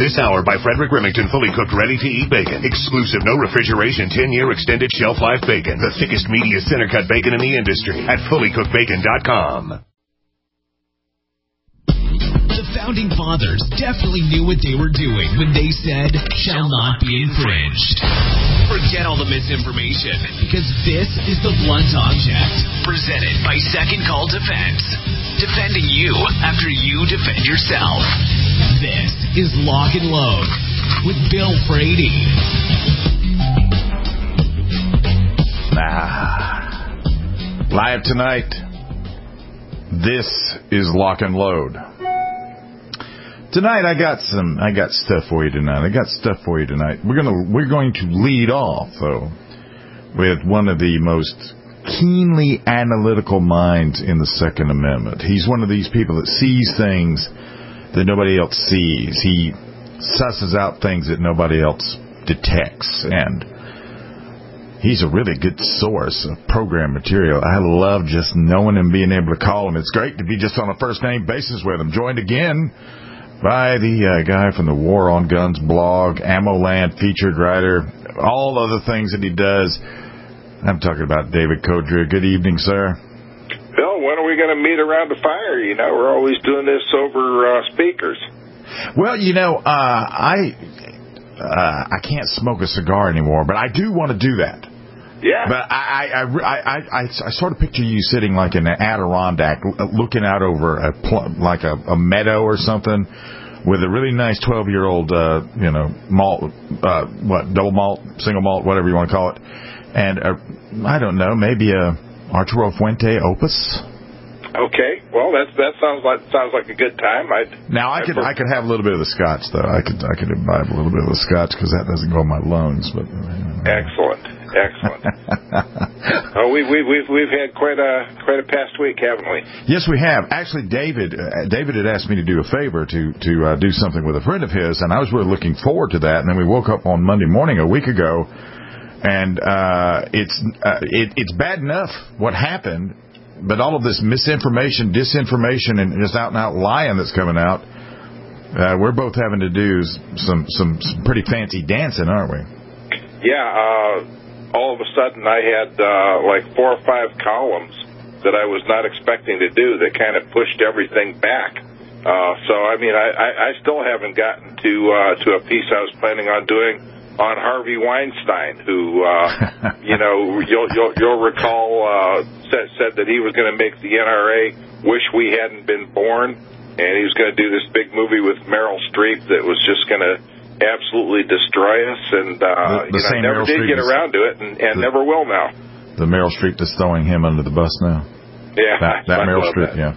This hour by Frederick Remington, fully cooked, ready-to-eat bacon. Exclusive, no refrigeration, 10-year extended shelf life bacon. The thickest, meatiest center-cut bacon in the industry at FullyCookedBacon.com. The Founding Fathers definitely knew what they were doing when they said, shall not be infringed. Forget all the misinformation, because this is The Blunt Object, presented by Second Call Defense. Defending you after you defend yourself. This is Lock and Load with Bill Frady. Live tonight, this is Lock and Load. Tonight I got stuff for you tonight. We're going to lead off though with one of the most keenly analytical minds in the Second Amendment. He's one of these people that sees things that nobody else sees. He susses out things that nobody else detects, and he's a really good source of program material. I love just knowing him, being able to call him. It's great to be just on a first-name basis with him. Joined again by the guy from the War on Guns blog, AmmoLand featured writer, all other things that he does. I'm talking about David Codrea. Good evening, sir. Bill, when are we going to meet around the fire? You know, we're always doing this over speakers. Well, you know, I can't smoke a cigar anymore, but I do want to do that. Yeah. But I sort of picture you sitting like in an Adirondack, looking out over a meadow or something, with a really nice 12-year-old, malt, double malt, single malt, whatever you want to call it. And, I don't know, maybe a Arturo Fuente Opus? Okay. Well, that sounds like a good time. I could have a little bit of the scotch, though. I could imbibe a little bit of the scotch, because that doesn't go in my lungs. But Excellent. Oh, we've had quite a past week, haven't we? Yes, we have. Actually, David had asked me to do a favor to do something with a friend of his, and I was really looking forward to that. And then we woke up on Monday morning a week ago, and it's bad enough what happened, but all of this misinformation, disinformation, and just out and out lying that's coming out, we're both having to do some pretty fancy dancing, aren't we? Yeah. All of a sudden, I had like 4 or 5 columns that I was not expecting to do that kind of pushed everything back. So, I mean, I still haven't gotten to a piece I was planning on doing on Harvey Weinstein, who, you'll recall, said that he was going to make the NRA wish we hadn't been born, and he was going to do this big movie with Meryl Streep that was just going to absolutely destroy us, and never did get around to it, and never will now. The Meryl Streep that's throwing him under the bus now. Yeah, that Meryl Streep. Yeah.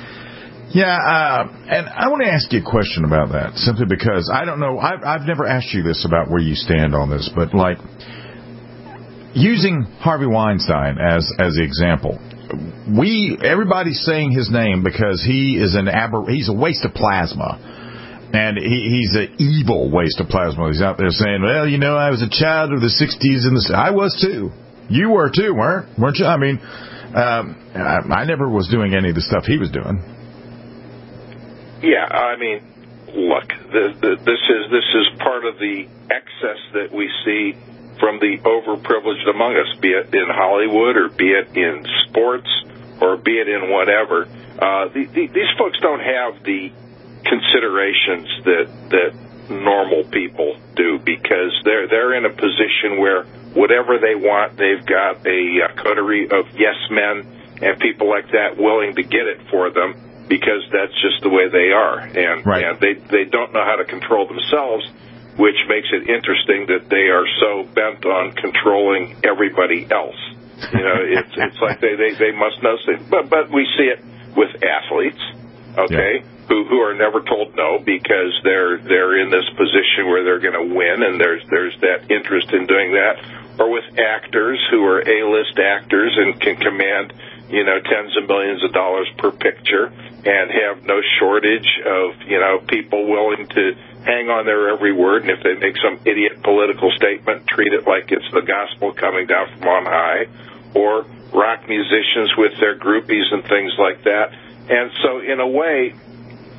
And I want to ask you a question about that, simply because I don't know. I've never asked you this about where you stand on this, but like using Harvey Weinstein as the example. Everybody's saying his name because he is he's a waste of plasma. And he's an evil waste of plasma. He's out there saying, well, I was a child of the 60s and I was too. You were too, weren't you? I mean, I never was doing any of the stuff he was doing. Yeah, I mean, look, this is part of the excess that we see from the overprivileged among us, be it in Hollywood or be it in sports or be it in whatever. These folks don't have the considerations that normal people do, because they're in a position where whatever they want, they've got a coterie of yes men and people like that willing to get it for them, because that's just the way they are, and they don't know how to control themselves, which makes it interesting that they are so bent on controlling everybody else. It's like they must know things, but we see it with athletes, okay. Yeah. Who are never told no, because they're in this position where they're going to win, and there's that interest in doing that. Or with actors who are A-list actors and can command tens of millions of dollars per picture, and have no shortage of people willing to hang on their every word, and if they make some idiot political statement, treat it like it's the gospel coming down from on high. Or rock musicians with their groupies and things like that. And so in a way,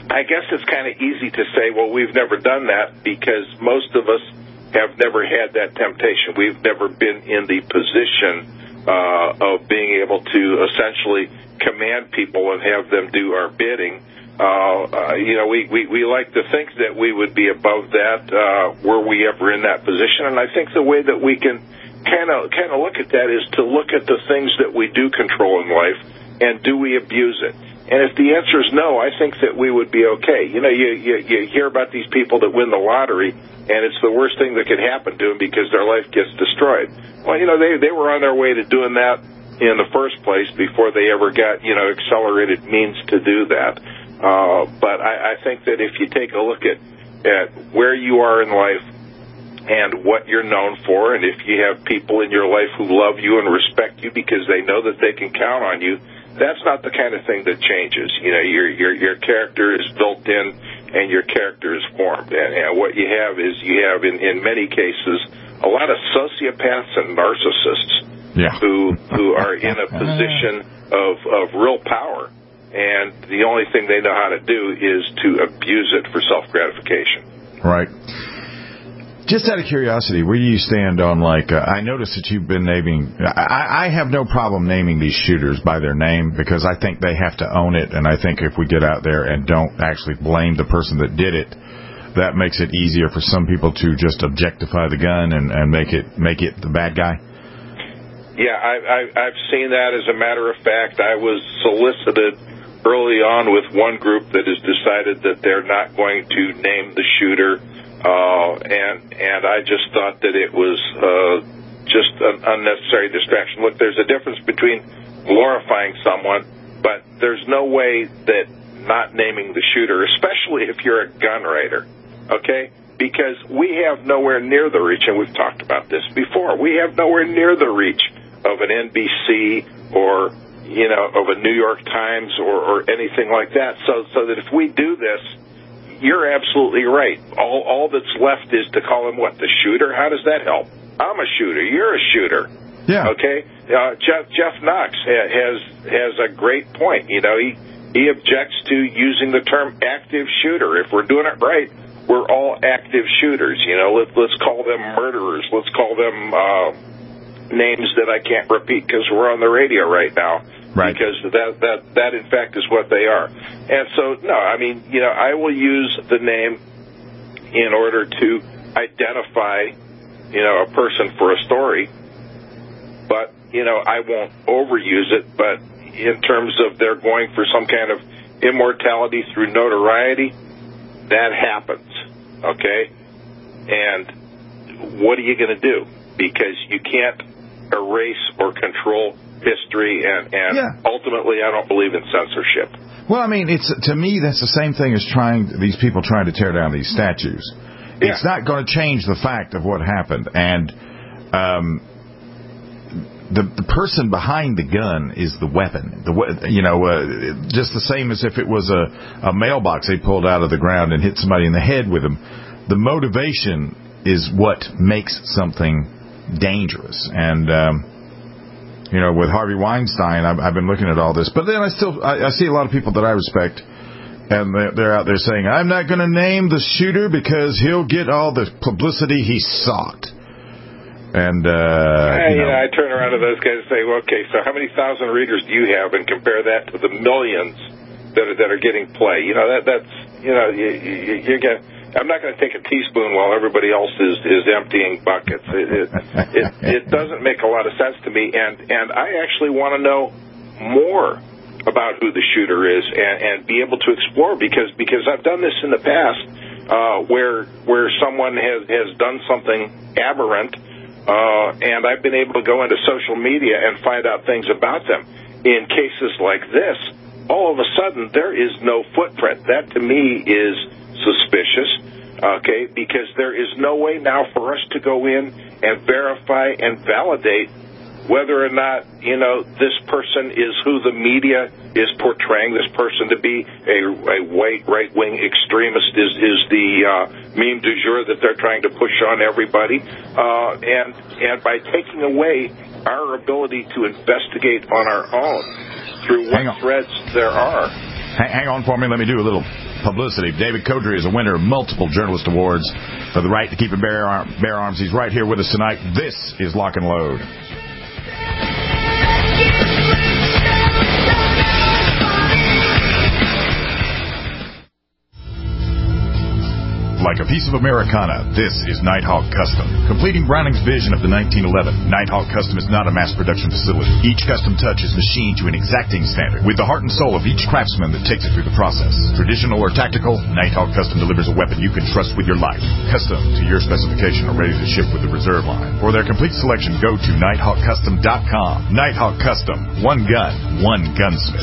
I guess it's kind of easy to say, well, we've never done that because most of us have never had that temptation. We've never been in the position of being able to essentially command people and have them do our bidding. We like to think that we would be above that were we ever in that position. And I think the way that we can kind of look at that is to look at the things that we do control in life and do we abuse it. And if the answer is no, I think that we would be okay. You hear about these people that win the lottery, and it's the worst thing that could happen to them because their life gets destroyed. Well, they were on their way to doing that in the first place before they ever got, accelerated means to do that. But I think that if you take a look at where you are in life and what you're known for, and if you have people in your life who love you and respect you because they know that they can count on you, that's not the kind of thing that changes. Your character is built in and your character is formed. And what you have is in many cases a lot of sociopaths and narcissists who are in a position of real power. And the only thing they know how to do is to abuse it for self-gratification. Right. Just out of curiosity, where do you stand on, I noticed that you've been naming... I have no problem naming these shooters by their name because I think they have to own it, and I think if we get out there and don't actually blame the person that did it, that makes it easier for some people to just objectify the gun and make it the bad guy. Yeah, I've seen that. As a matter of fact, I was solicited early on with one group that has decided that they're not going to name the shooter. And I just thought that it was just an unnecessary distraction. Look, there's a difference between glorifying someone, but there's no way that not naming the shooter, especially if you're a gun writer, okay? Because we have nowhere near the reach, and we've talked about this before, we have nowhere near the reach of an NBC or, of a New York Times or anything like that. So that if we do this, you're absolutely right. All that's left is to call him the shooter? How does that help? I'm a shooter. You're a shooter. Yeah. Okay. Jeff Knox has a great point. He objects to using the term active shooter. If we're doing it right, we're all active shooters. Let's call them murderers. Let's call them names that I can't repeat because we're on the radio right now. Right. Because that in fact is what they are. And so, no, I will use the name in order to identify, a person for a story. But, I won't overuse it. But in terms of they're going for some kind of immortality through notoriety, that happens. Okay? And what are you going to do? Because you can't erase or control history, and ultimately, I don't believe in censorship. Well, it's to me that's the same thing as these people trying to tear down these statues. Yeah. It's not going to change the fact of what happened, and the person behind the gun is the weapon. Just the same as if it was a mailbox they pulled out of the ground and hit somebody in the head with them. The motivation is what makes something dangerous, and. With Harvey Weinstein, I've been looking at all this. But then I see a lot of people that I respect, and they're out there saying, I'm not going to name the shooter because he'll get all the publicity he sought. And, I turn around to those guys and say, well, okay, so how many thousand readers do you have, and compare that to the millions that are getting play? I'm not going to take a teaspoon while everybody else is emptying buckets. It doesn't make a lot of sense to me, and I actually want to know more about who the shooter is and be able to explore because I've done this in the past where someone has done something aberrant, and I've been able to go into social media and find out things about them. In cases like this, all of a sudden there is no footprint. That to me is suspicious, okay, because there is no way now for us to go in and verify and validate whether or not, this person is who the media is portraying this person to be. A white right-wing extremist is the meme du jour that they're trying to push on everybody. And by taking away our ability to investigate on our own through what threads there are. Hang on for me. Let me do a little publicity. David Codrea is a winner of multiple journalist awards for the right to keep and bear arms. He's right here with us tonight. This is Lock and Load. Like a piece of Americana, this is Nighthawk Custom. Completing Browning's vision of the 1911, Nighthawk Custom is not a mass production facility. Each custom touch is machined to an exacting standard, with the heart and soul of each craftsman that takes it through the process. Traditional or tactical, Nighthawk Custom delivers a weapon you can trust with your life. Custom to your specification or ready to ship with the reserve line. For their complete selection, go to nighthawkcustom.com. Nighthawk Custom. One gun, one gunsmith.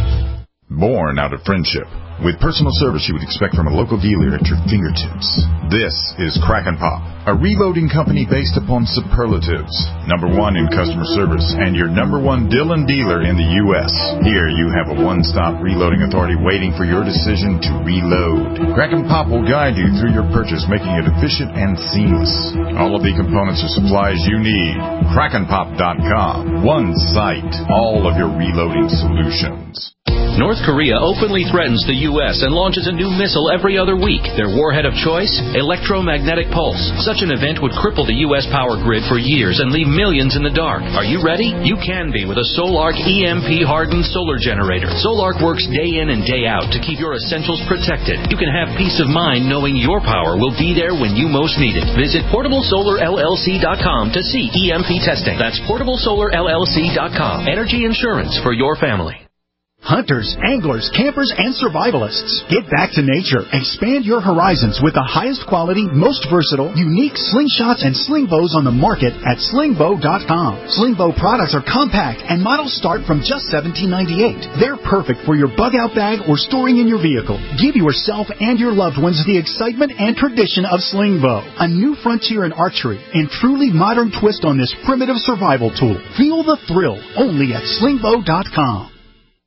Born out of friendship. With personal service you would expect from a local dealer at your fingertips. This is Kraken Pop, a reloading company based upon superlatives. #1 in customer service and your #1 Dillon dealer in the U.S. Here you have a one-stop reloading authority waiting for your decision to reload. Kraken Pop will guide you through your purchase, making it efficient and seamless. All of the components or supplies you need. KrakenPop.com. One site. All of your reloading solutions. North Korea openly threatens the U.S. and launches a new missile every other week. Their warhead of choice? Electromagnetic pulse. Such an event would cripple the U.S. power grid for years and leave millions in the dark. Are you ready? You can be with a Solarc EMP-hardened solar generator. Solarc works day in and day out to keep your essentials protected. You can have peace of mind knowing your power will be there when you most need it. Visit PortableSolarLLC.com to see EMP testing. That's PortableSolarLLC.com. Energy insurance for your family. Hunters, anglers, campers, and survivalists. Get back to nature. Expand your horizons with the highest quality, most versatile, unique slingshots and sling bows on the market at slingbow.com. Sling bow products are compact and models start from just $17.98. They're perfect for your bug-out bag or storing in your vehicle. Give yourself and your loved ones the excitement and tradition of sling bow. A new frontier in archery and truly modern twist on this primitive survival tool. Feel the thrill only at slingbow.com.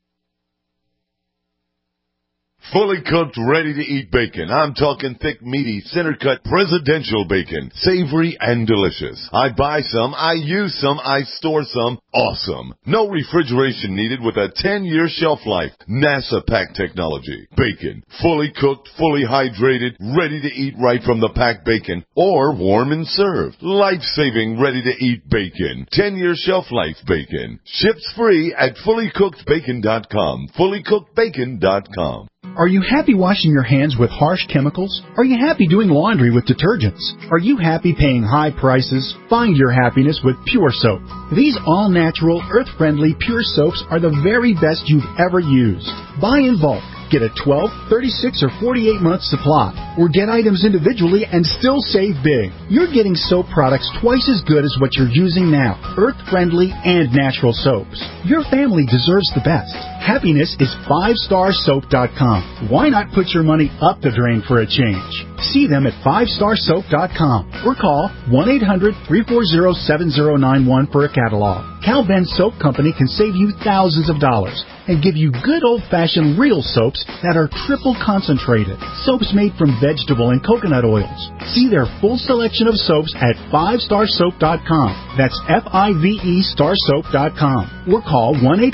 Fully cooked, ready-to-eat bacon. I'm talking thick, meaty, center-cut, presidential bacon. Savory and delicious. I buy some, I use some, I store some. Awesome. No refrigeration needed with a 10-year shelf life. NASA pack technology. Bacon. Fully cooked, fully hydrated, ready to eat right from the packed bacon. Or warm and served. Life-saving, ready-to-eat bacon. 10-year shelf life bacon. Ships free at fullycookedbacon.com. Fullycookedbacon.com. Are you happy washing your hands with harsh chemicals? Are you happy doing laundry with detergents? Are you happy paying high prices? Find your happiness with Pure Soap. These all-natural, earth-friendly Pure Soaps are the very best you've ever used. Buy in bulk. Get a 12, 36, or 48-month supply. Or get items individually and still save big. You're getting soap products twice as good as what you're using now. Earth-friendly and natural soaps. Your family deserves the best. Happiness is 5starsoap.com. Why not put your money up the drain for a change? See them at 5starsoap.com or call 1-800-340-7091 for a catalog. Cal Ben Soap Company can save you thousands of dollars and give you good old-fashioned real soaps that are triple concentrated. Soaps made from vegetable and coconut oils. See their full selection of soaps at 5starsoap.com. That's F-I-V-E starsoap.com. Or call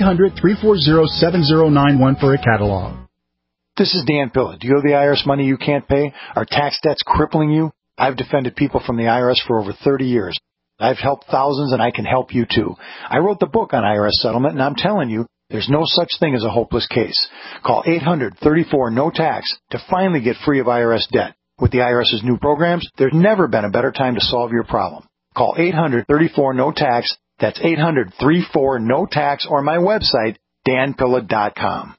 1-800-340-7091 for a catalog. This is Dan Pilla. Do you owe the IRS money you can't pay? Are tax debts crippling you? I've defended people from the IRS for over 30 years. I've helped thousands, and I can help you too. I wrote the book on IRS settlement, and I'm telling you, there's no such thing as a hopeless case. Call 800-34-NO-TAX to finally get free of IRS debt. With the IRS's new programs, there's never been a better time to solve your problem. Call 800-34-NO-TAX. That's 800-34-NO-TAX, or my website, danpilla.com.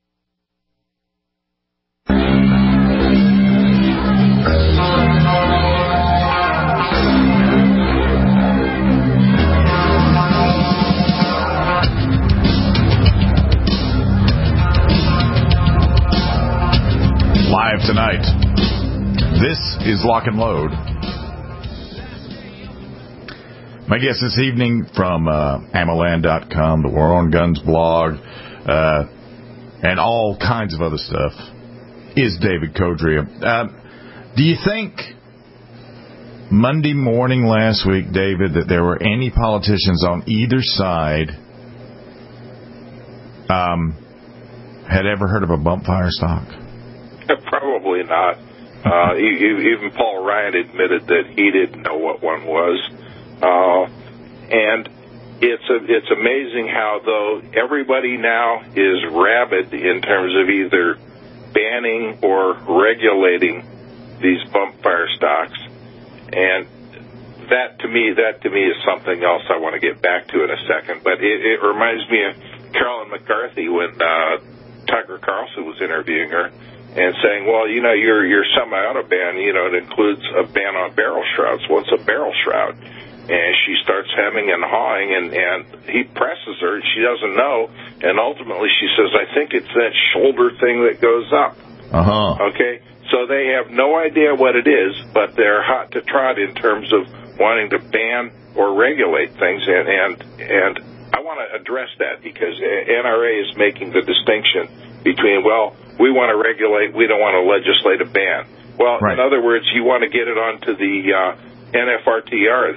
Live tonight, this is Lock and Load. My guest this evening from Ammoland.com, the War on Guns blog, and all kinds of other stuff, is David Codrea. Do you think Monday morning last week, David, that there were any politicians on either side had ever heard of a bump fire stock? probably not. Even Paul Ryan admitted that he didn't know what one was. And it's amazing how, though, everybody now is rabid in terms of either banning or regulating these bump fire stocks. And that to me is something else I want to get back to in a second. But it reminds me of Carolyn McCarthy when Tucker Carlson was interviewing her and saying, well, your semi-auto ban, it includes a ban on barrel shrouds. What's a barrel shroud? And she starts hemming and hawing, and he presses her, and she doesn't know. And ultimately she says, I think it's that shoulder thing that goes up. Uh-huh. Okay? So they have no idea what it is, but they're hot to trot in terms of wanting to ban or regulate things. And I want to address that because NRA is making the distinction between, well, we want to regulate, we don't want to legislate a ban. Well, right. In other words, you want to get it onto the NFRTR,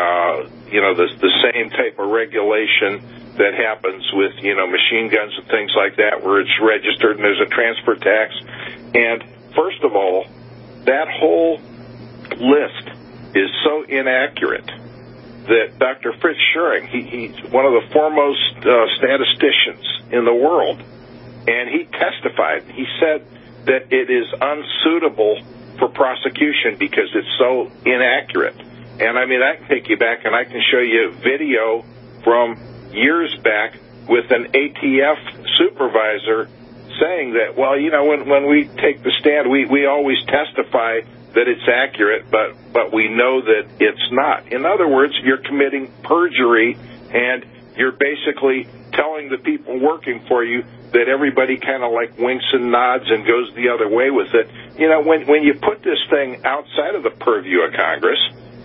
the same type of regulation that happens with, machine guns and things like that, where it's registered and there's a transfer tax. And first of all, that whole list is so inaccurate that Dr. Fritz Schuring, he's one of the foremost statisticians in the world, and he testified. He said that it is unsuitable for prosecution because it's so inaccurate. And I mean, I can take you back and I can show you video from years back with an ATF supervisor saying that, well, when we take the stand, we always testify that it's accurate, but we know that it's not. In other words, you're committing perjury, and you're basically telling the people working for you that everybody kind of like winks and nods and goes the other way with it. When you put this thing outside of the purview of Congress,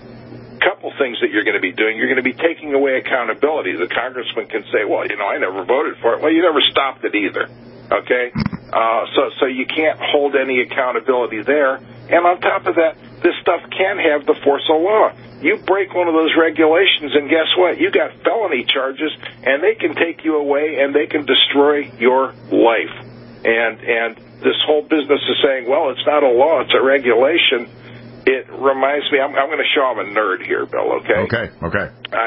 a couple things that you're going to be doing. You're going to be taking away accountability. The congressman can say, well, I never voted for it. Well, you never stopped it either. Okay? So you can't hold any accountability there. And on top of that, this stuff can have the force of law. You break one of those regulations, and guess what? You got felony charges, and they can take you away, and they can destroy your life. And this whole business of saying, well, it's not a law, it's a regulation, it reminds me, I'm going to show I'm a nerd here, Bill, okay? Okay.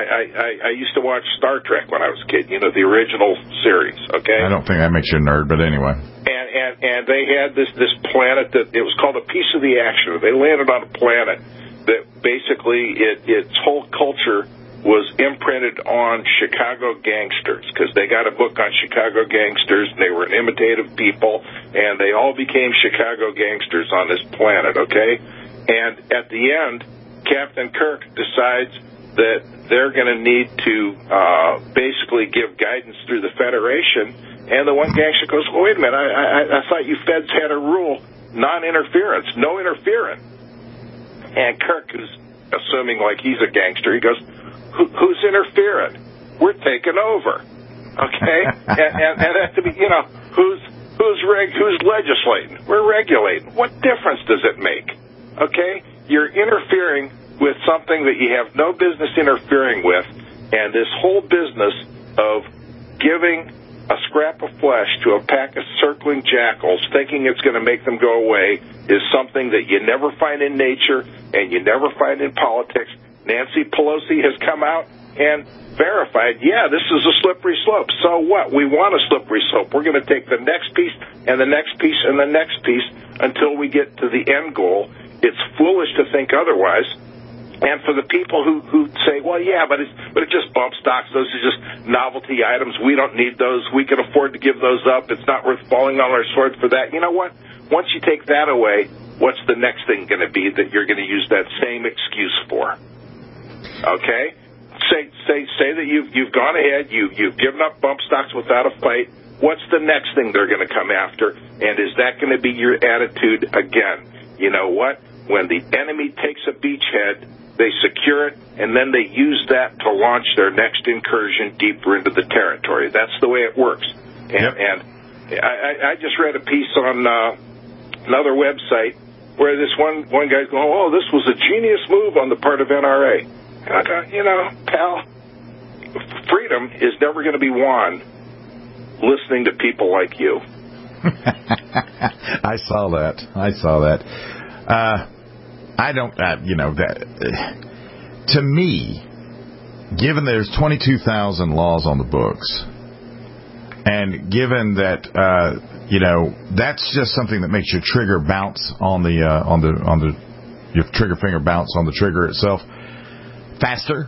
I used to watch Star Trek when I was a kid, the original series, okay? I don't think that makes you a nerd, but anyway. And they had this planet that, it was called a piece of the action. They landed on a planet that basically its whole culture was imprinted on Chicago gangsters, because they got a book on Chicago gangsters, and they were an imitative people, and they all became Chicago gangsters on this planet, okay? And at the end, Captain Kirk decides that they're going to need to basically give guidance through the Federation, and the one gangster goes, well, wait a minute, I thought you feds had a rule, non-interference, no interfering. And Kirk is assuming like he's a gangster. He goes, who's interfering? We're taking over. Okay? and that to be, who's legislating? We're regulating. What difference does it make? Okay? You're interfering with something that you have no business interfering with, and this whole business of giving a scrap of flesh to a pack of circling jackals, thinking it's going to make them go away, is something that you never find in nature and you never find in politics. Nancy Pelosi has come out and verified, yeah, this is a slippery slope. So what? We want a slippery slope. We're going to take the next piece and the next piece and the next piece until we get to the end goal. It's foolish to think otherwise. And for the people who say, well, yeah, but it's just bump stocks. Those are just novelty items. We don't need those. We can afford to give those up. It's not worth falling on our sword for that. You know what? Once you take that away, what's the next thing going to be that you're going to use that same excuse for? Okay? Say that you've gone ahead, you've given up bump stocks without a fight. What's the next thing they're going to come after? And is that going to be your attitude again? You know what? When the enemy takes a beachhead, they secure it, and then they use that to launch their next incursion deeper into the territory. That's the way it works. And I just read a piece on another website where this one guy's going, oh, this was a genius move on the part of NRA. And I go, pal, freedom is never going to be won listening to people like you. I saw that. I don't, to me, given there's 22,000 laws on the books, and given that, that's just something that makes your trigger bounce on your trigger finger bounce on the trigger itself faster,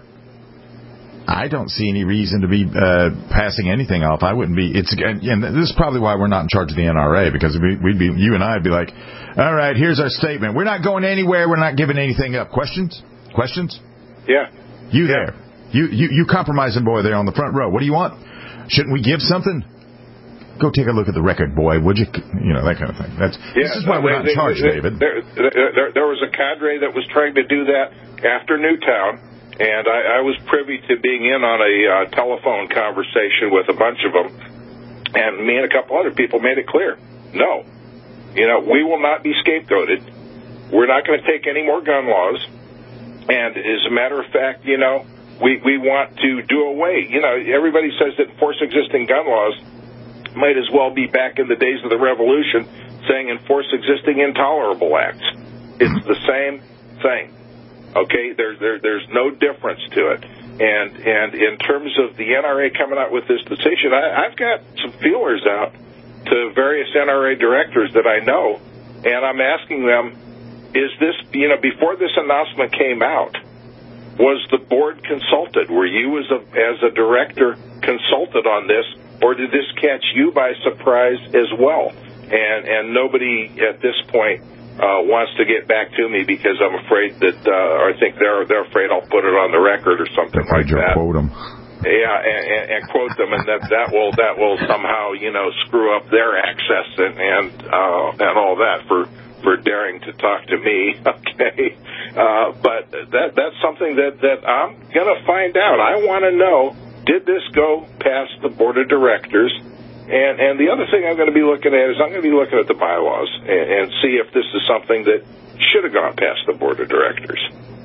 I don't see any reason to be passing anything off. I wouldn't be. And this is probably why we're not in charge of the NRA, because you and I'd be like, all right, here's our statement. We're not going anywhere. We're not giving anything up. Questions? Yeah. You there? You compromising boy there on the front row. What do you want? Shouldn't we give something? Go take a look at the record, boy, would you? That kind of thing. This is why we're not in charge, David. There was a cadre that was trying to do that after Newtown, and I was privy to being in on a telephone conversation with a bunch of them, and me and a couple other people made it clear, no, we will not be scapegoated. We're not going to take any more gun laws, and as a matter of fact, we want to do away. Everybody says that enforce existing gun laws might as well be back in the days of the Revolution saying enforce existing intolerable acts. It's the same thing. Okay, there's no difference to it. And in terms of the NRA coming out with this decision, I've got some feelers out to various NRA directors that I know, and I'm asking them, is this, before this announcement came out, was the board consulted? Were you as a director consulted on this, or did this catch you by surprise as well? And nobody at this point wants to get back to me, because I'm afraid that, or I think they're afraid I'll put it on the record or something like that. Quote them. Yeah, and quote them, and that will somehow screw up their access and all that for daring to talk to me. Okay, but that's something that I'm gonna find out. I want to know, did this go past the board of directors? And the other thing I'm going to be looking at is I'm going to be looking at the bylaws and see if this is something that should have gone past the board of directors.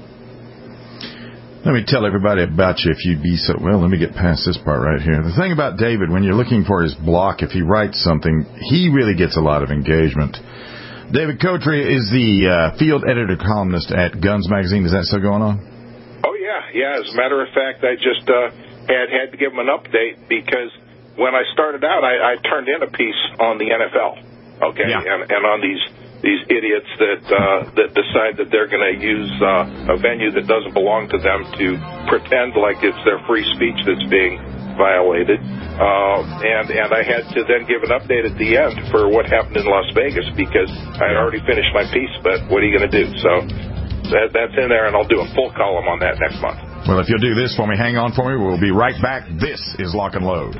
Let me tell everybody about you if you'd be so... Well, let me get past this part right here. The thing about David, when you're looking for his block, if he writes something, he really gets a lot of engagement. David Kotry is the field editor columnist at Guns Magazine. Is that still going on? Oh, yeah. As a matter of fact, I just had to give him an update, because when I started out, I turned in a piece on the NFL, okay, yeah. and on these idiots that decide that they're going to use a venue that doesn't belong to them to pretend like it's their free speech that's being violated. And I had to then give an update at the end for what happened in Las Vegas, because I had already finished my piece, but what are you going to do? So that's in there, and I'll do a full column on that next month. Well, if you'll do this for me, hang on for me, we'll be right back. This is Lock and Load.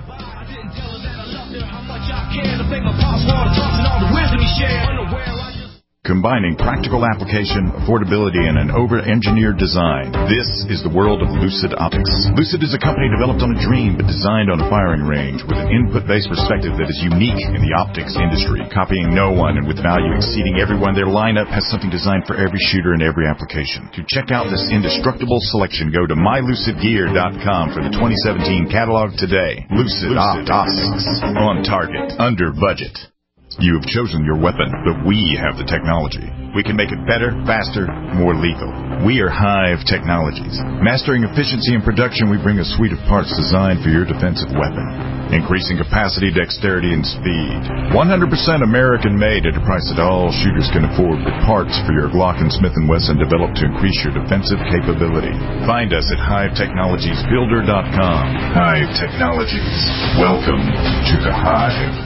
Combining practical application, affordability, and an over-engineered design. This is the world of Lucid Optics. Lucid is a company developed on a dream but designed on a firing range, with an input-based perspective that is unique in the optics industry, copying no one and with value exceeding everyone. Their lineup has something designed for every shooter and every application. To check out this indestructible selection, go to mylucidgear.com for the 2017 catalog today. Lucid Optics. On target. Under budget. You have chosen your weapon, but we have the technology. We can make it better, faster, more lethal. We are Hive Technologies. Mastering efficiency and production, we bring a suite of parts designed for your defensive weapon. Increasing capacity, dexterity, and speed. 100% American-made at a price that all shooters can afford, with parts for your Glock and Smith & Wesson developed to increase your defensive capability. Find us at HiveTechnologiesBuilder.com. Hive Technologies. Welcome to the Hive.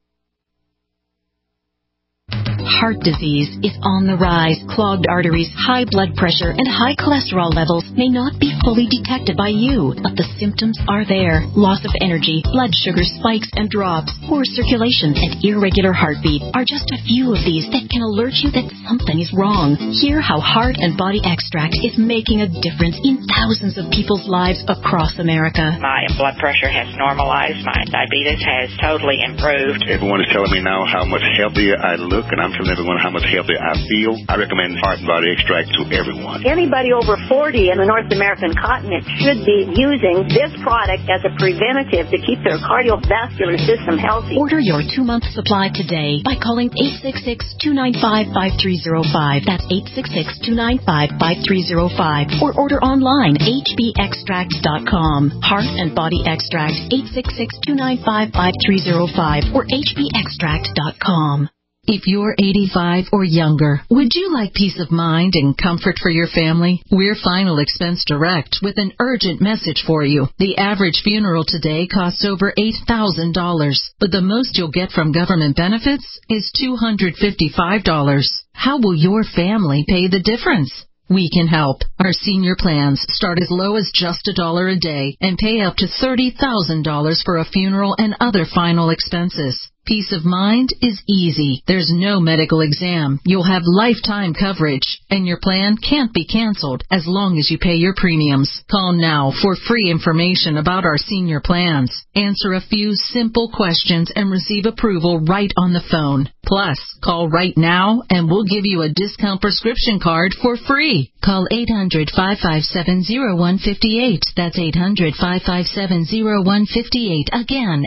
Heart disease is on the rise. Clogged arteries, high blood pressure, and high cholesterol levels may not be fully detected by you, but the symptoms are there. Loss of energy, blood sugar spikes and drops, poor circulation, and irregular heartbeat are just a few of these that can alert you that something is wrong. Hear how Heart and Body Extract is making a difference in thousands of people's lives across America. My blood pressure has normalized. My diabetes has totally improved. Everyone is telling me now how much healthier I look, and I'm from telling everyone how much healthier I feel, I recommend Heart and Body Extract to everyone. Anybody over 40 in the North American continent should be using this product as a preventative to keep their cardiovascular system healthy. Order your 2-month supply today by calling 866-295-5305. That's 866-295-5305. Or order online, hbextract.com. Heart and Body Extract, 866-295-5305 or hbextract.com. If you're 85 or younger, would you like peace of mind and comfort for your family? We're Final Expense Direct with an urgent message for you. The average funeral today costs over $8,000, but the most you'll get from government benefits is $255. How will your family pay the difference? We can help. Our senior plans start as low as just $1 a day and pay up to $30,000 for a funeral and other final expenses. Peace of mind is easy. There's no medical exam. You'll have lifetime coverage, and your plan can't be canceled as long as you pay your premiums. Call now for free information about our senior plans. Answer a few simple questions and receive approval right on the phone. Plus, call right now and we'll give you a discount prescription card for free. Call 800-557-0158. That's 800-557-0158. Again,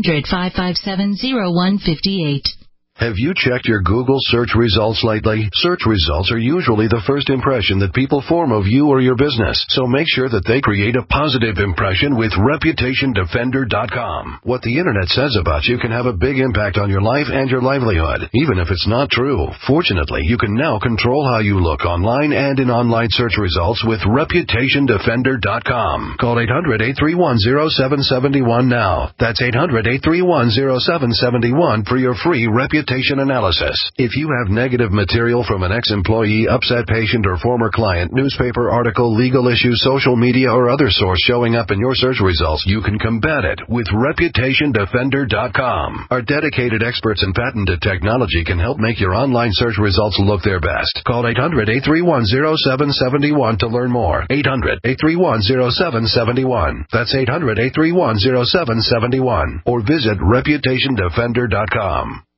800-557-0158. Have you checked your Google search results lately? Search results are usually the first impression that people form of you or your business, so make sure that they create a positive impression with ReputationDefender.com. What the Internet says about you can have a big impact on your life and your livelihood, even if it's not true. Fortunately, you can now control how you look online and in online search results with ReputationDefender.com. Call 800-831-0771 now. That's 800-831-0771 for your free reputation analysis. If you have negative material from an ex-employee, upset patient, or former client, newspaper article, legal issue, social media, or other source showing up in your search results, you can combat it with ReputationDefender.com. Our dedicated experts in patented technology can help make your online search results look their best. Call 800-831-0771 to learn more. 800-831-0771. That's 800-831-0771. Or visit ReputationDefender.com.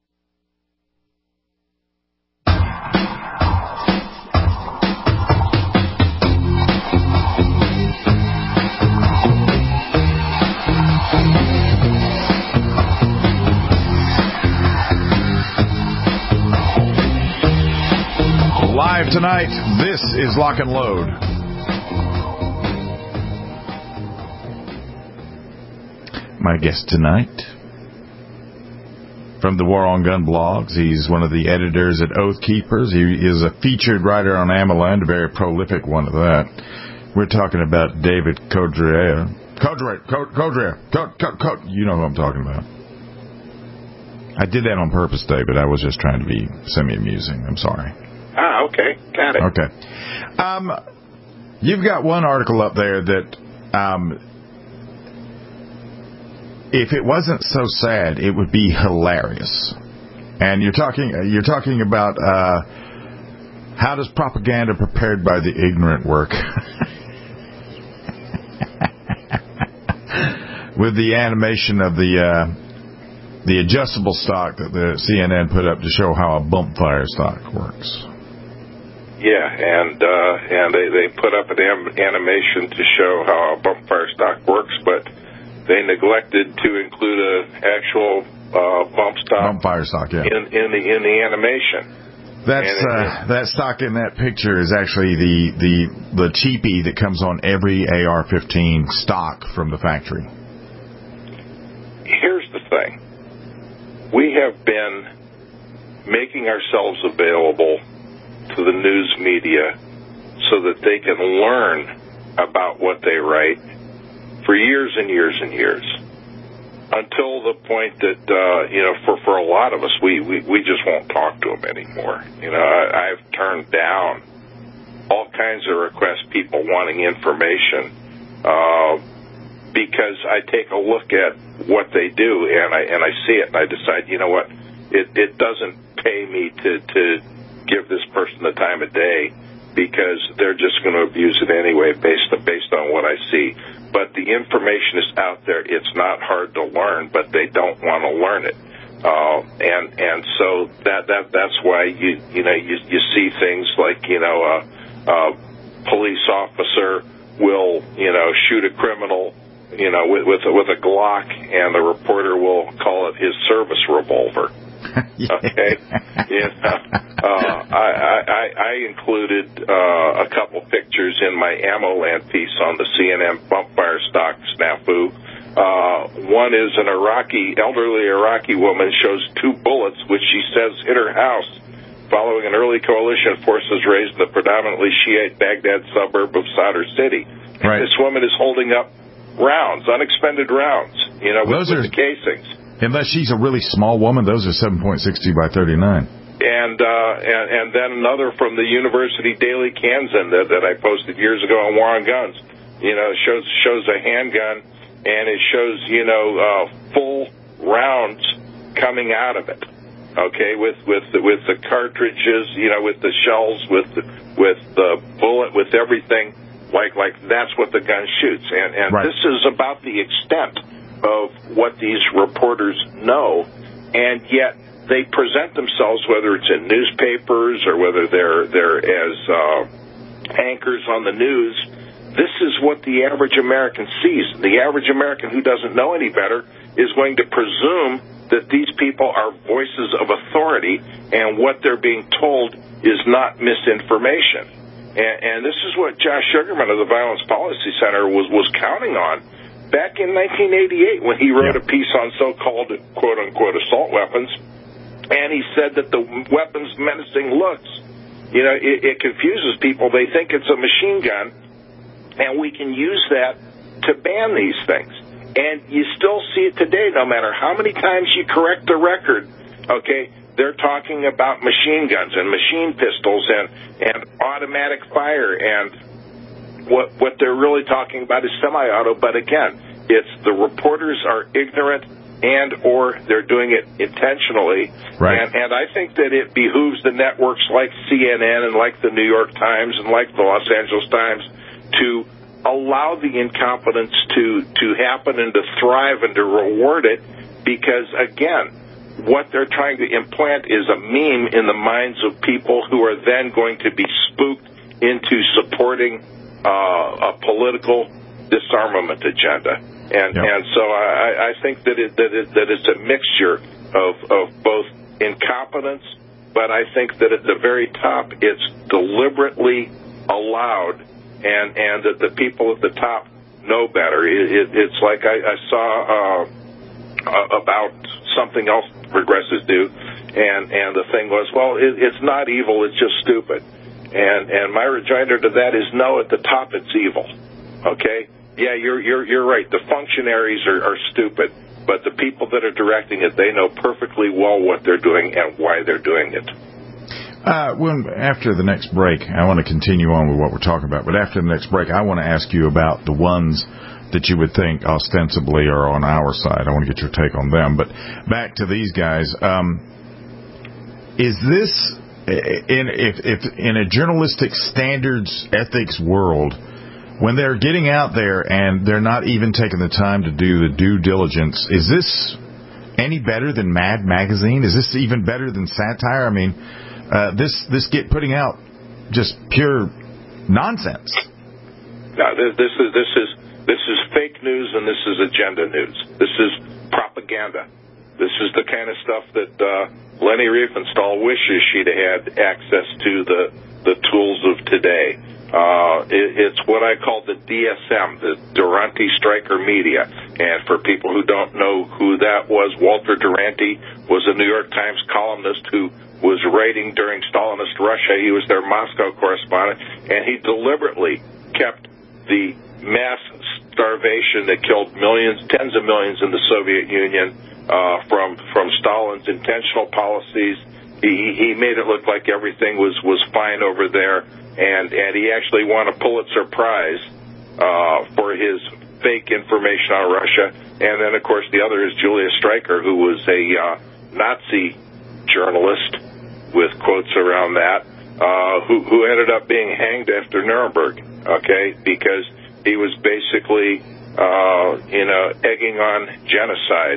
Live tonight, this is Lock and Load. My guest tonight, from the War on Gun blogs, he's one of the editors at Oath Keepers. He is a featured writer on AmmoLand, a very prolific one of that. We're talking about David Codrea. You know who I'm talking about. I did that on purpose, David. I was just trying to be semi-amusing. I'm sorry. Ah, okay. Got it. Okay. You've got one article up there that, if it wasn't so sad, it would be hilarious. And you're talking about how does propaganda prepared by the ignorant work? With the animation of the adjustable stock that the CNN put up to show how a bump fire stock works. Yeah, and they put up an animation to show how a bump fire stock works, but they neglected to include an actual bump fire stock, yeah, in the animation. That stock in that picture is actually the cheapie that comes on every AR-15 stock from the factory. Here's the thing: we have been making ourselves available to the news media so that they can learn about what they write for years and years and years, until the point that for a lot of us, we just won't talk to them anymore. I've turned down all kinds of requests, people wanting information, because I take a look at what they do and I see it and I decide, you know what, it doesn't pay me to give this person the time of day, because they're just going to abuse it anyway based on what I see. But the information is out there. It's not hard to learn, but they don't want to learn it. And so that's why you see things like police officer will shoot a criminal with a Glock, and the reporter will call it his service revolver. Okay, I included a couple pictures in my Ammo Land piece on the CNN bump fire stock snafu. One is an elderly Iraqi woman shows 2 bullets, which she says hit her house, following an early coalition forces raid in the predominantly Shiite Baghdad suburb of Sadr City. Right. This woman is holding up rounds, unexpended rounds, with the casings. Unless she's a really small woman, those are 7.60 by 39. And then another from the University Daily Kansan that I posted years ago on War on Guns. Shows a handgun, and it shows full rounds coming out of it. Okay, with the cartridges, with the shells, with the bullet, with everything. Like that's what the gun shoots, and right. This is about the extent of what these reporters know, and yet they present themselves, whether it's in newspapers or whether they're as anchors on the news. This is what the average American sees. The average American who doesn't know any better is going to presume that these people are voices of authority, and what they're being told is not misinformation. And this is what Josh Sugarman of the Violence Policy Center was counting on back in 1988 when he wrote a piece on so-called quote-unquote assault weapons, and he said that the weapon's menacing looks, it confuses people. They think it's a machine gun, and we can use that to ban these things. And you still see it today, no matter how many times you correct the record, okay? They're talking about machine guns and machine pistols and automatic fire, and what they're really talking about is semi-auto. But again, it's the reporters are ignorant and or they're doing it intentionally. Right. And I think that it behooves the networks like CNN and like the New York Times and like the Los Angeles Times to allow the incompetence to happen and to thrive and to reward it, because again, what they're trying to implant is a meme in the minds of people who are then going to be spooked into supporting a political disarmament agenda. And so I think that it's a mixture of both incompetence, but I think that at the very top it's deliberately allowed, and that the people at the top know better. It's like I saw about something else progressives do, and the thing was, well, it's not evil, it's just stupid. And my rejoinder to that is, no, at the top it's evil. Okay? Yeah, you're right. The functionaries are stupid, but the people that are directing it, they know perfectly well what they're doing and why they're doing it. After the next break, I want to continue on with what we're talking about, but after the next break, I want to ask you about the ones that you would think ostensibly are on our side. I want to get your take on them. But back to these guys. Is this, if in a journalistic standards ethics world, when they're getting out there and they're not even taking the time to do the due diligence, is this any better than Mad Magazine? Is this even better than satire? I mean, this get putting out just pure nonsense. No, this is fake news, and this is agenda news. This is propaganda. This is the kind of stuff that Leni Riefenstahl wishes she'd had access to the tools of today. It's what I call the DSM, the Duranty Stryker Media. And for people who don't know who that was, Walter Duranty was a New York Times columnist who was writing during Stalinist Russia. He was their Moscow correspondent, and he deliberately kept the mass starvation that killed millions, tens of millions in the Soviet Union from Stalin's intentional policies. He made it look like everything was fine over there, and he actually won a Pulitzer Prize for his fake information on Russia. And then, of course, the other is Julia Stryker, who was a Nazi journalist, with quotes around that, who ended up being hanged after Nuremberg, okay, because he was basically, egging on genocide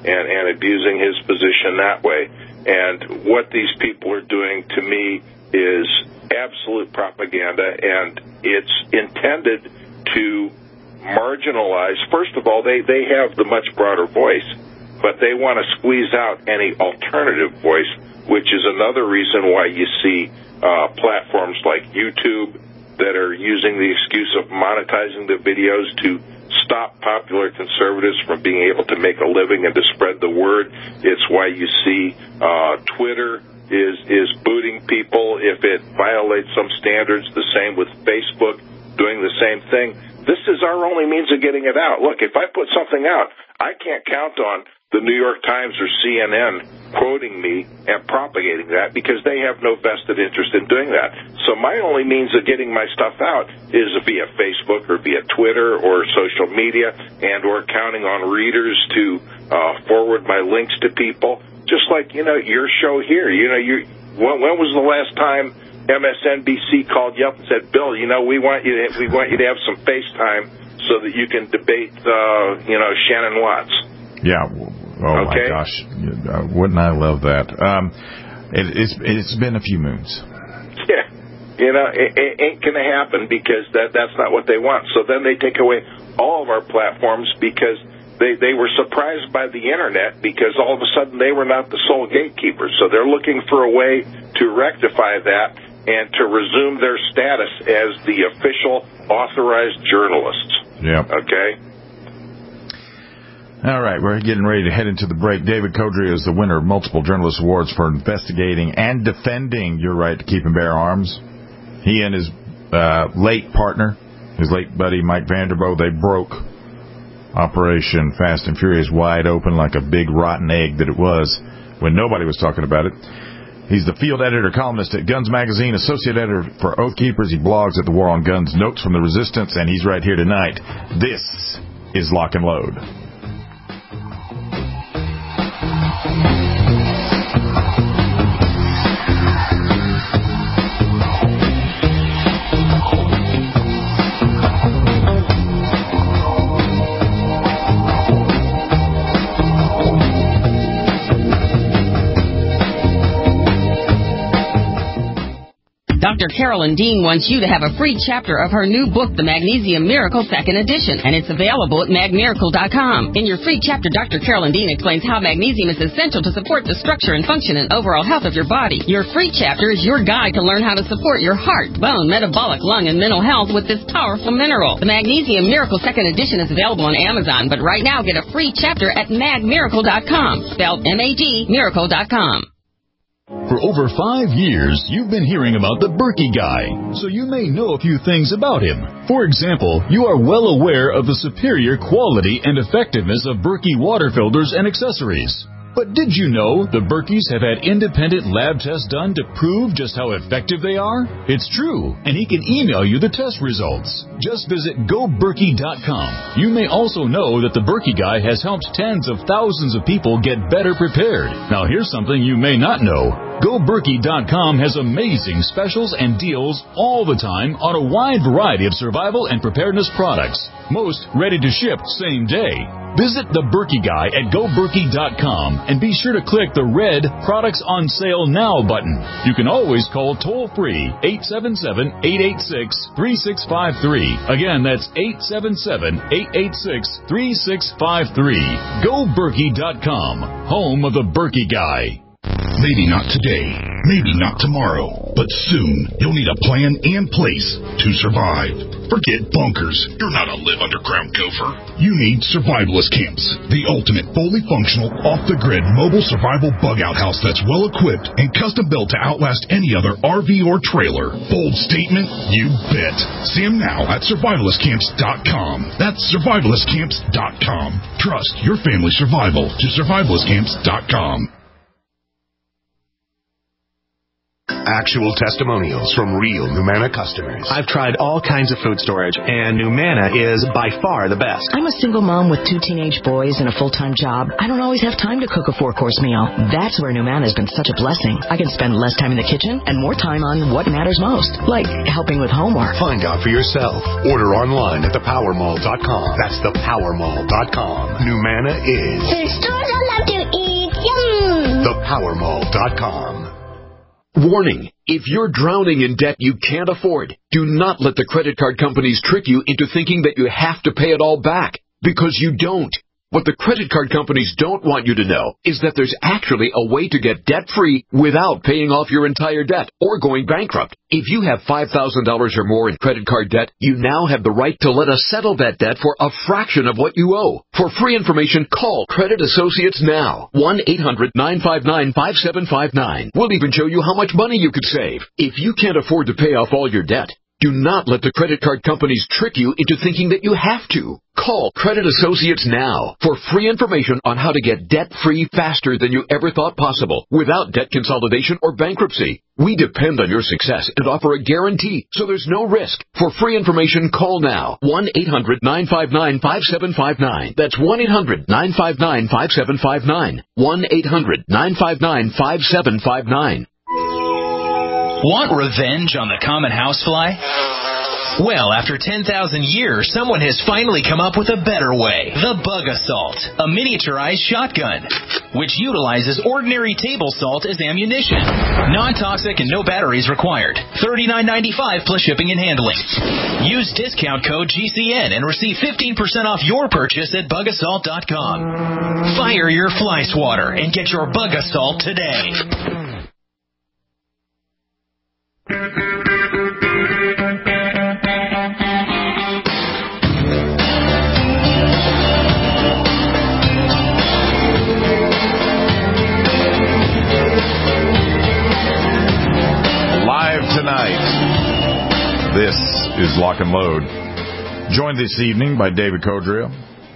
and abusing his position that way. And what these people are doing to me is absolute propaganda, and it's intended to marginalize. First of all, they have the much broader voice, but they want to squeeze out any alternative voice, which is another reason why you see platforms like YouTube that are using the excuse of monetizing the videos to stop popular conservatives from being able to make a living and to spread the word. It's why you see Twitter is booting people if it violates some standards. The same with Facebook, doing the same thing. This is our only means of getting it out. Look, if I put something out, I can't count on the New York Times or CNN quoting me and propagating that, because they have no vested interest in doing that. So my only means of getting my stuff out is via Facebook or via Twitter or social media, and or counting on readers to forward my links to people. Just like, your show here. When was the last time MSNBC called you up and said, Bill, we want you to have some FaceTime so that you can debate, Shannon Watts. Yeah. Oh, okay. My gosh. Wouldn't I love that? It's been a few moons. Yeah. It ain't going to happen, because that's not what they want. So then they take away all of our platforms, because they were surprised by the Internet, because all of a sudden they were not the sole gatekeepers. So they're looking for a way to rectify that and to resume their status as the official authorized journalists. Yeah. Okay? All right, we're getting ready to head into the break. David Codrea is the winner of multiple journalist awards for investigating and defending your right to keep and bear arms. He and his late partner, his late buddy Mike Vanderboe, they broke Operation Fast and Furious wide open like a big rotten egg that it was when nobody was talking about it. He's the field editor, columnist at Guns Magazine, associate editor for Oath Keepers. He blogs at The War on Guns, Notes from the Resistance, and he's right here tonight. This is Lock and Load. Dr. Carolyn Dean wants you to have a free chapter of her new book, The Magnesium Miracle 2nd Edition, and it's available at magmiracle.com. In your free chapter, Dr. Carolyn Dean explains how magnesium is essential to support the structure and function and overall health of your body. Your free chapter is your guide to learn how to support your heart, bone, metabolic, lung, and mental health with this powerful mineral. The Magnesium Miracle 2nd Edition is available on Amazon, but right now get a free chapter at magmiracle.com, spelled M-A-G, miracle.com. For over 5 years, you've been hearing about the Berkey Guy, so you may know a few things about him. For example, you are well aware of the superior quality and effectiveness of Berkey water filters and accessories. But did you know the Berkeys have had independent lab tests done to prove just how effective they are? It's true, and he can email you the test results. Just visit GoBerkey.com. You may also know that the Berkey Guy has helped tens of thousands of people get better prepared. Now here's something you may not know. GoBerkey.com has amazing specials and deals all the time on a wide variety of survival and preparedness products. Most ready to ship same day. Visit the Berkey Guy at GoBerkey.com and be sure to click the red Products on Sale Now button. You can always call toll-free 877-886-3653. Again, that's 877-886-3653. GoBerkey.com, home of the Berkey Guy. Maybe not today, maybe not tomorrow, but soon you'll need a plan and place to survive. Forget bunkers. You're not a live underground gopher. You need survivalist camps, the ultimate fully functional, off-the-grid mobile survival bug-out house that's well-equipped and custom-built to outlast any other RV or trailer. Bold statement? You bet. See them now at survivalistcamps.com. That's survivalistcamps.com. Trust your family's survival to survivalistcamps.com. Actual testimonials from real Numana customers. I've tried all kinds of food storage, and Numana is by far the best. I'm a single mom with 2 teenage boys and a full-time job. I don't always have time to cook a 4-course meal. That's where Numana has been such a blessing. I can spend less time in the kitchen and more time on what matters most, like helping with homework. Find out for yourself. Order online at thepowermall.com. That's thepowermall.com. Numana is food stores I love to eat. Yum! Thepowermall.com. Warning, if you're drowning in debt you can't afford, do not let the credit card companies trick you into thinking that you have to pay it all back, because you don't. What the credit card companies don't want you to know is that there's actually a way to get debt-free without paying off your entire debt or going bankrupt. If you have $5,000 or more in credit card debt, you now have the right to let us settle that debt for a fraction of what you owe. For free information, call Credit Associates now. 1-800-959-5759. We'll even show you how much money you could save. If you can't afford to pay off all your debt, do not let the credit card companies trick you into thinking that you have to. Call Credit Associates now for free information on how to get debt-free faster than you ever thought possible without debt consolidation or bankruptcy. We depend on your success and offer a guarantee, so there's no risk. For free information, call now. 1-800-959-5759. That's 1-800-959-5759. 1-800-959-5759. Want revenge on the common housefly? Well, after 10,000 years, someone has finally come up with a better way. The Bug Assault, a miniaturized shotgun, which utilizes ordinary table salt as ammunition. Non-toxic and no batteries required. $39.95 plus shipping and handling. Use discount code GCN and receive 15% off your purchase at bugassault.com. Fire your fly swatter and get your Bug Assault today. Live tonight, this is Lock and Load. Joined this evening by David Codrea.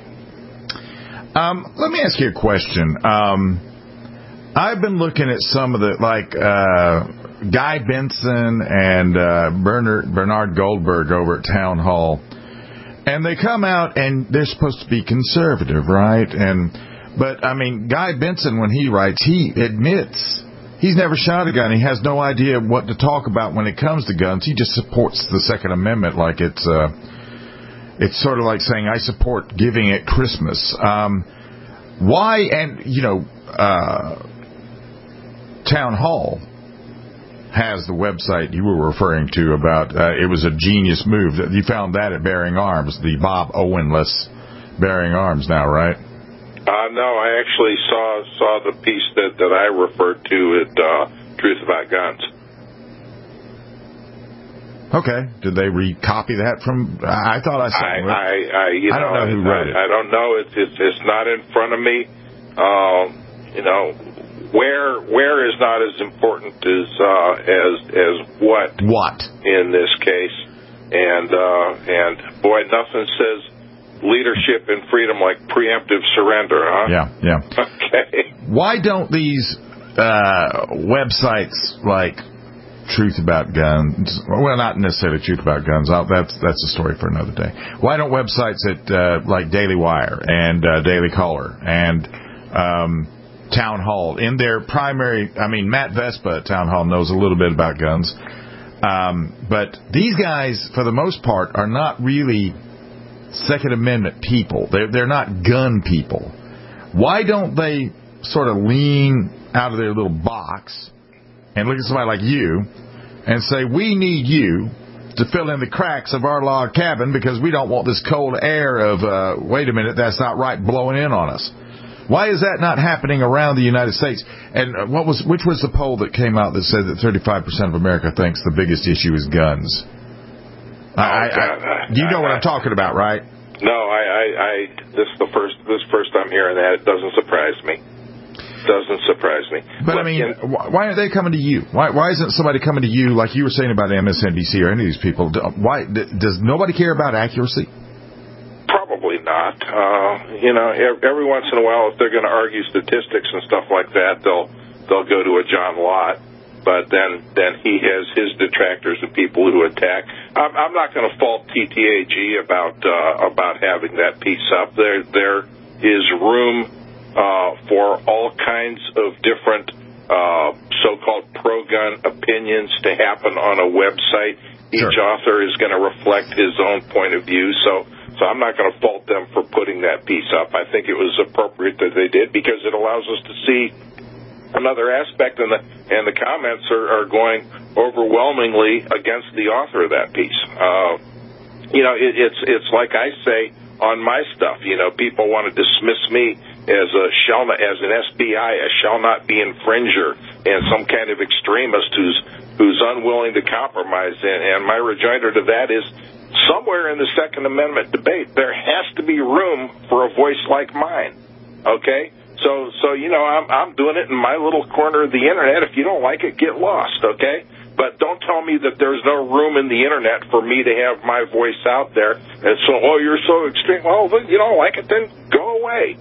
Let me ask you a question. I've been looking at some of the, Guy Benson and Bernard Goldberg over at Town Hall. And they come out and they're supposed to be conservative, right? But Guy Benson, when he writes, he admits he's never shot a gun. He has no idea what to talk about when it comes to guns. He just supports the Second Amendment like it's sort of like saying, I support giving at Christmas. Why? And, Town Hall has the website you were referring to about it was a genius move. You found that at Bearing Arms, the Bob Owenless Bearing Arms now, right? No, I actually saw the piece that I referred to at Truth About Guns. Okay. Did they recopy that from? I thought I saw it. I don't know who wrote it. I don't know. It's not in front of me. Where is not as important as what in this case, and boy, nothing says leadership and freedom like preemptive surrender, huh? Yeah. Okay. Why don't these websites like Truth About Guns, well, not necessarily Truth About Guns, that's a story for another day. Why don't websites like Daily Wire and Daily Caller and Town Hall, in their primary, Matt Vespa at Town Hall knows a little bit about guns, but these guys, for the most part, are not really Second Amendment people. They're not gun people. Why don't they sort of lean out of their little box and look at somebody like you and say, we need you to fill in the cracks of our log cabin because we don't want this cold air of, wait a minute, that's not right, blowing in on us. Why is that not happening around the United States? And which was the poll that came out that said that 35% of America thinks the biggest issue is guns? You know what I'm talking about, right? No, this is the first I'm hearing that. It doesn't surprise me. But why aren't they coming to you? Why isn't somebody coming to you like you were saying about MSNBC or any of these people? Why does nobody care about accuracy? Probably not. Every once in a while, if they're going to argue statistics and stuff like that, they'll go to a John Lott. But then he has his detractors and people who attack. I'm not going to fault TTAG about having that piece up. There is room for all kinds of different so-called pro-gun opinions to happen on a website. Each author is going to reflect his own point of view. So I'm not going to fault them for putting that piece up. I think it was appropriate that they did because it allows us to see another aspect, and the comments are going overwhelmingly against the author of that piece. It's like I say on my stuff. People want to dismiss me as an SBI, a shall not be infringer, and some kind of extremist who's unwilling to compromise. And my rejoinder to that is, somewhere in the Second Amendment debate, there has to be room for a voice like mine. Okay? So I'm doing it in my little corner of the Internet. If you don't like it, get lost, okay? But don't tell me that there's no room in the Internet for me to have my voice out there. And so, you're so extreme. Well, if you don't like it, then go away.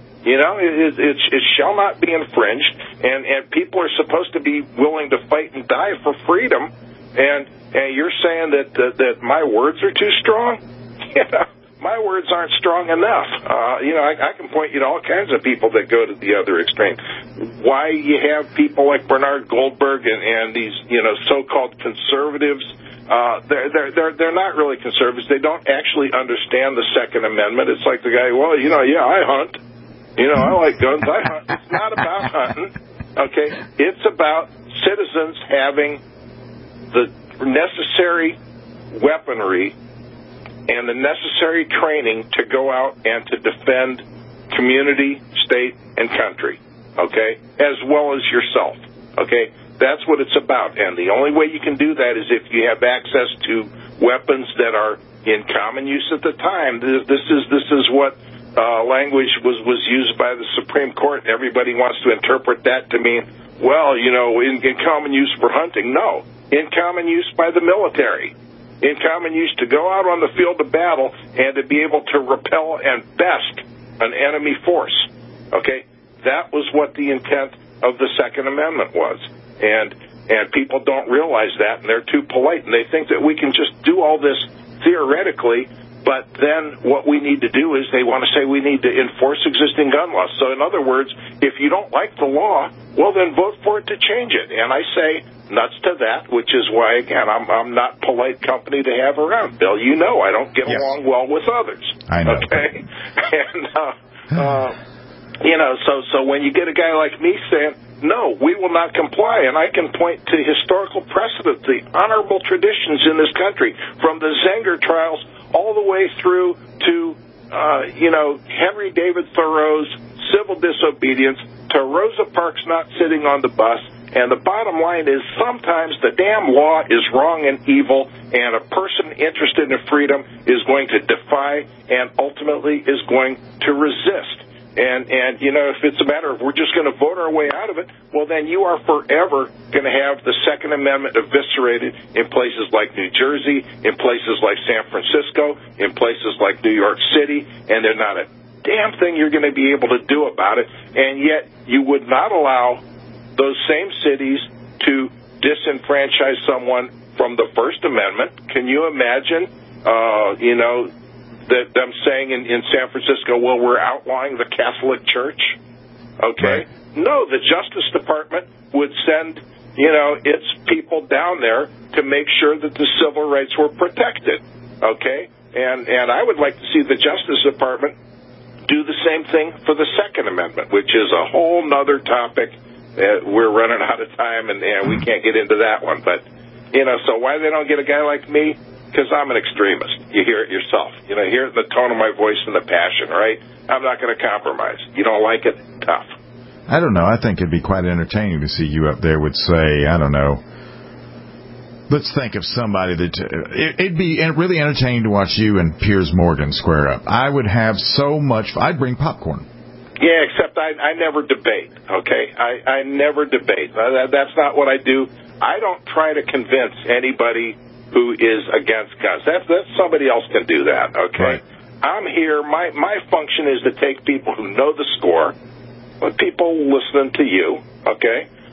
It shall not be infringed. And people are supposed to be willing to fight and die for freedom. And you're saying that my words are too strong? My words aren't strong enough. I can point you to all kinds of people that go to the other extreme. Why you have people like Bernard Goldberg and these, so-called conservatives? They're not really conservatives. They don't actually understand the Second Amendment. It's like the guy, I hunt. I like guns. I hunt. It's not about hunting. Okay, it's about citizens having the necessary weaponry and the necessary training to go out and to defend community, state, and country, okay, as well as yourself, okay? That's what it's about, and the only way you can do that is if you have access to weapons that are in common use at the time. This is what language was used by the Supreme Court, and everybody wants to interpret that to mean, in common use for hunting. No, in common use by the military. In common use to go out on the field of battle and to be able to repel and best an enemy force. Okay? That was what the intent of the Second Amendment was. And people don't realize that, and they're too polite, and they think that we can just do all this theoretically, but then what we need to do is they want to say we need to enforce existing gun laws. So in other words, if you don't like the law, well, then vote for it to change it. And I say nuts to that, which is why, again, I'm not polite company to have around. Bill, I don't get along well with others. I know. Okay? And, so when you get a guy like me saying, no, we will not comply, and I can point to historical precedent, the honorable traditions in this country, from the Zenger trials all the way through to, Henry David Thoreau's civil disobedience, to Rosa Parks not sitting on the bus. And the bottom line is sometimes the damn law is wrong and evil, and a person interested in freedom is going to defy and ultimately is going to resist. And if it's a matter of we're just going to vote our way out of it, well, then you are forever going to have the Second Amendment eviscerated in places like New Jersey, in places like San Francisco, in places like New York City, and there's not a damn thing you're going to be able to do about it. And yet you would not allow those same cities to disenfranchise someone from the First Amendment. Can you imagine, that them saying in San Francisco, well, we're outlawing the Catholic Church? Okay. Right. No, the Justice Department would send, its people down there to make sure that the civil rights were protected. Okay. And I would like to see the Justice Department do the same thing for the Second Amendment, which is a whole nother topic. We're running out of time, and we can't get into that one. But, so why they don't get a guy like me? Because I'm an extremist. You hear it yourself. You hear it in the tone of my voice and the passion, right? I'm not going to compromise. You don't like it? Tough. I don't know. I think it'd be quite entertaining to see you up there would say, I don't know, let's think of somebody that... It'd be really entertaining to watch you and Piers Morgan square up. I would have so much... I'd bring popcorn. Yeah, except I never debate, okay? I never debate. That's not what I do. I don't try to convince anybody who is against guns. That's somebody else can do that, okay? Right. I'm here. My function is to take people who know the score, people listening to you, okay,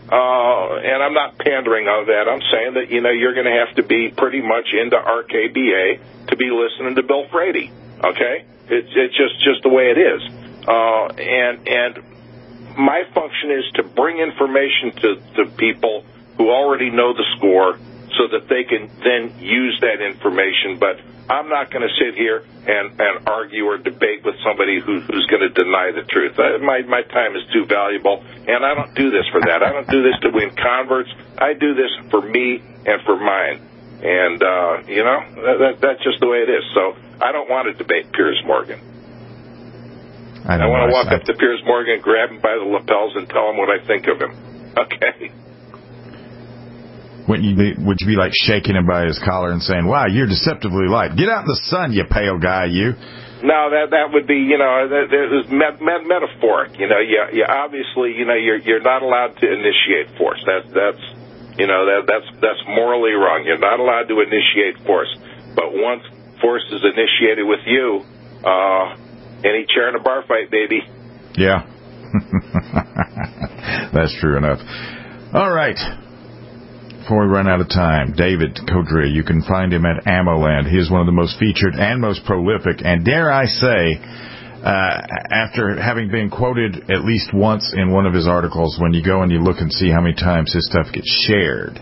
and I'm not pandering on that. I'm saying that, you're going to have to be pretty much into RKBA to be listening to Bill Frady, okay? It's just the way it is. And my function is to bring information to people who already know the score so that they can then use that information. But I'm not going to sit here and argue or debate with somebody who's going to deny the truth. My time is too valuable, and I don't do this for that. I don't do this to win converts. I do this for me and for mine. And, that's just the way it is. So I don't want to debate Piers Morgan. I want to walk up to Piers Morgan, grab him by the lapels, and tell him what I think of him. Okay? Would you be like shaking him by his collar and saying, "Wow, you're deceptively light. Get out in the sun, you pale guy, you." No, that would be, that is metaphoric. You obviously, you're not allowed to initiate force. That's morally wrong. You're not allowed to initiate force. But once force is initiated with you, any chair in a bar fight, baby. Yeah. That's true enough. All right. Before we run out of time, David Codrea, you can find him at AmmoLand. He is one of the most featured and most prolific, and dare I say, after having been quoted at least once in one of his articles, when you go and you look and see how many times his stuff gets shared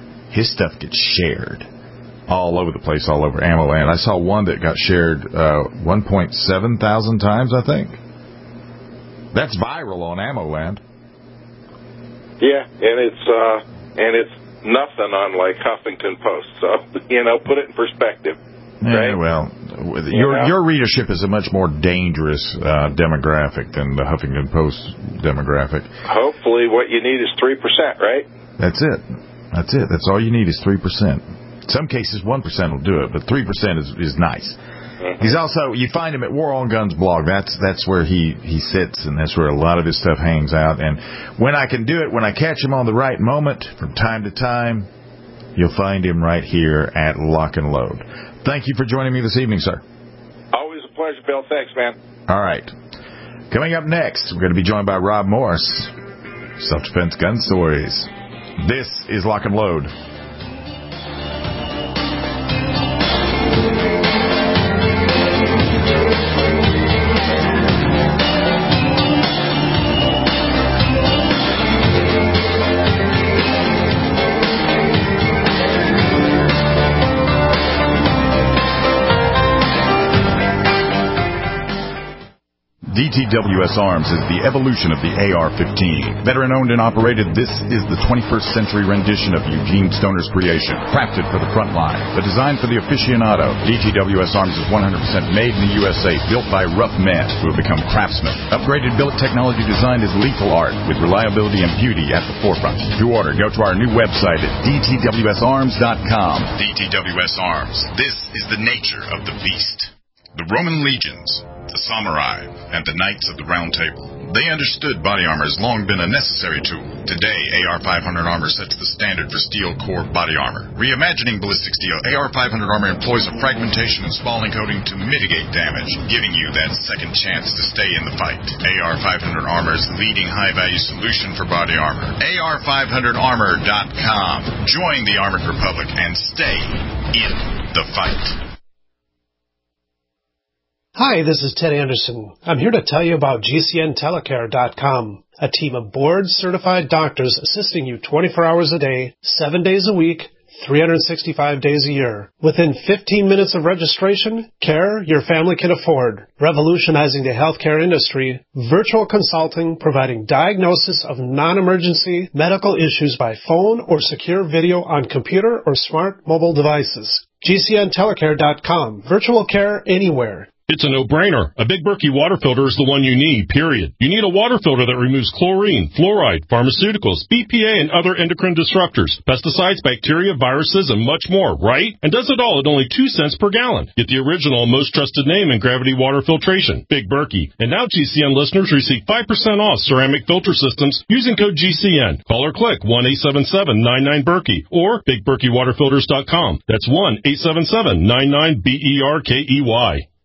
all over the place, all over AmmoLand. I saw one that got shared 1.7 thousand times, I think. That's viral on AmmoLand. Yeah, and it's nothing on like Huffington Post. So, put it in perspective. Right? Yeah, well, your readership is a much more dangerous demographic than the Huffington Post demographic. Hopefully what you need is 3%, right? That's it. That's all you need is 3%. In some cases, 1% will do it, but 3% is nice. Mm-hmm. He's also, you find him at War on Guns blog. That's where he sits, and that's where a lot of his stuff hangs out. And when I can do it, when I catch him on the right moment, from time to time, you'll find him right here at Lock and Load. Thank you for joining me this evening, sir. Always a pleasure, Bill. Thanks, man. All right. Coming up next, we're going to be joined by Rob Morse, Self-Defense Gun Stories. This is Lock and Load. DTWS Arms is the evolution of the AR-15. Veteran-owned and operated, this is the 21st century rendition of Eugene Stoner's creation. Crafted for the front line, but designed for the aficionado. DTWS Arms is 100% made in the USA, built by rough men who have become craftsmen. Upgraded billet technology designed as lethal art, with reliability and beauty at the forefront. To order, go to our new website at dtwsarms.com. DTWS Arms. This is the nature of the beast. The Roman legions, the samurai, and the knights of the Round Table. They understood body armor has long been a necessary tool. Today, AR-500 armor sets the standard for steel core body armor. Reimagining ballistic steel, AR-500 armor employs a fragmentation and spalling coating to mitigate damage, giving you that second chance to stay in the fight. AR-500 armor is the leading high-value solution for body armor. AR500armor.com. Join the Armored Republic and stay in the fight. Hi, this is Ted Anderson. I'm here to tell you about GCNtelecare.com, a team of board-certified doctors assisting you 24 hours a day, 7 days a week, 365 days a year. Within 15 minutes of registration, care your family can afford. Revolutionizing the healthcare industry, virtual consulting providing diagnosis of non-emergency medical issues by phone or secure video on computer or smart mobile devices. GCNtelecare.com. Virtual care anywhere. It's a no-brainer. A Big Berkey water filter is the one you need, period. You need a water filter that removes chlorine, fluoride, pharmaceuticals, BPA, and other endocrine disruptors, pesticides, bacteria, viruses, and much more, right? And does it all at only 2 cents per gallon. Get the original, most trusted name in gravity water filtration, Big Berkey. And now GCN listeners receive 5% off ceramic filter systems using code GCN. Call or click 1-877-99-BERKEY or BigBerkeyWaterFilters.com. That's 1-877-99-BERKEY.